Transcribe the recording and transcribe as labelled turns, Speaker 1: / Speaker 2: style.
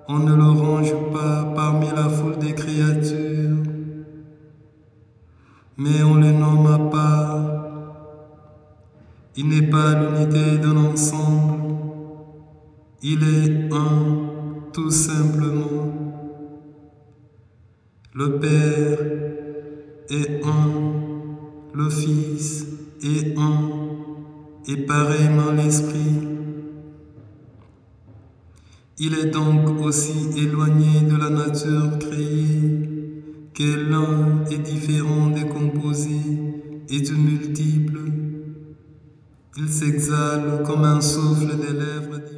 Speaker 1: On ne le range pas parmi la foule des créatures, mais on le nomme à part. Il n'est pas l'unité d'un ensemble, il est un, tout simplement. Le Père est un, le Fils est un, et pareillement l'Esprit. Il est donc aussi éloigné de la nature créée, que l'un est différent des composés et du multiple. Il s'exhale comme un souffle des lèvres.